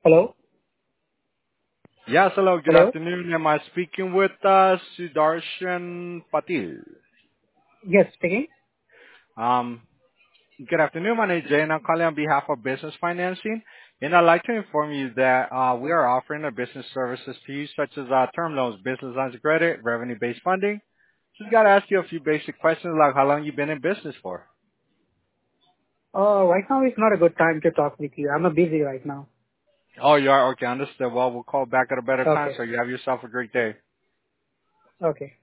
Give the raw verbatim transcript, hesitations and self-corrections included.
Hello? Yes, hello. Good Hello? afternoon. Am I speaking with uh, Sudarshan Patil? Yes, speaking. Um, good afternoon. My name is Jay, and I'm calling on behalf of Business Financing. And I'd like to inform you that uh, we are offering our business services to you, such as uh, term loans, business lines of credit, revenue-based funding. Just got to ask you a few basic questions, like how long you've been in business for. Uh, right now is not a good time to talk with you. I'm uh, busy right now. Oh, you are? Okay, understood. Well, we'll call back at a better time, Okay. so you have yourself a great day. Okay.